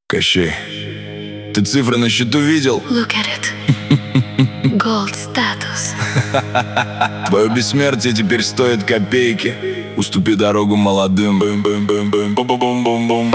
Кощей, ты цифры на счету видел? Look at it. Gold status. Твое бессмертие теперь стоит копейки. Уступи дорогу молодым. Бум-бум-бум-бум-бум-бум.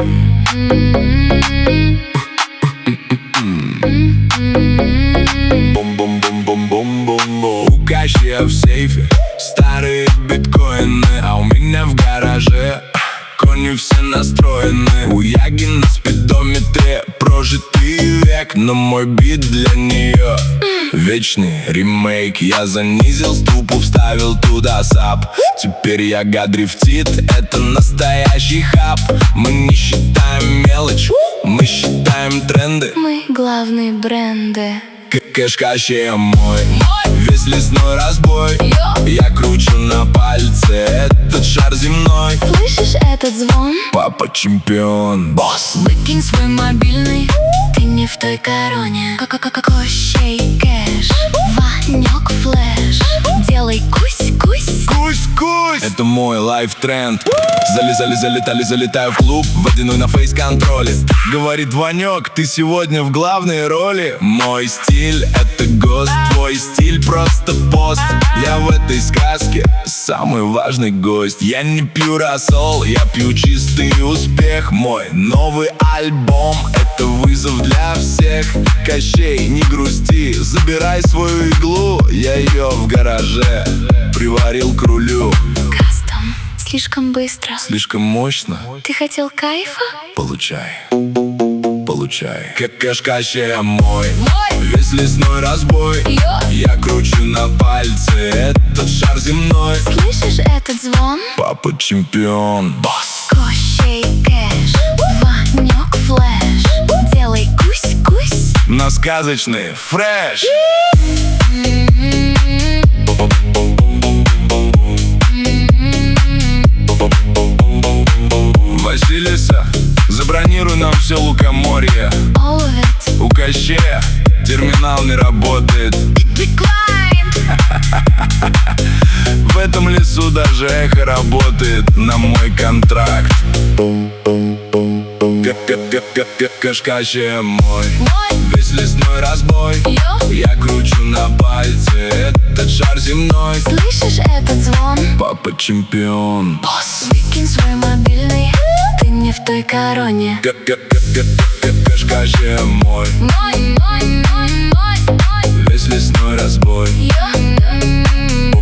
Бум-бум-бум-бум-бум-бум. У Кощея в сейфе старые биткоины, а у меня в гараже кони все настроены. У Яги на спидометре прожитый век, но мой бит для нее вечный ремейк. Я занизил ступу, вставил туда сап. Теперь Яга дрифтит, это настоящий хаб. Мы не считаем мелочь, мы считаем тренды. Мы главные бренды. Кэш Кощея мой, весь лесной разбой. Я кручу на пальце этот шар земной. Слышишь этот звон? Папа чемпион, босс. Выкинь свой мобильный, ты не в той короне. Кощей кэш, Ванек флэш. Делай кусь-кусь. Кусь-кусь. Это мой лайф-тренд. Залетали, залетаю в клуб, водяной на фейс-контроле. Говорит Ванек, ты сегодня в главной роли. Мой стиль — это ГОСТ, твой стиль — просто пост. Я в этой сказке самый важный гость. Я не пью рассол, я пью чистый успех. Мой новый альбом — это вызов для всех. Кощей, не грусти, забирай свою иглу. Я ее в гараже приварил к рулю. Кастом, слишком быстро. Слишком мощно? Ты хотел кайфа? Получай. Как Кэш Кощея мой, весь лесной разбой. Я кручу на пальце этот шар земной. Слышишь этот звон? Папа чемпион, босс. Кощей кэш, Ванек флэш. Делай кусь-кусь. На сказочный фреш. Василиса, забронируй нам все лукоморье. All of it. У Кощея терминал не работает. Decline. В этом лесу даже эхо работает на мой контракт. Кэш Кощея мой, весь лесной разбой. Я кручу на пальце этот шар земной. Слышишь этот звон? Папа чемпион, босс. Выкинь свой мобильный, ты не в той короне. Кэш Кощея мой, Мой. весь лесной разбой.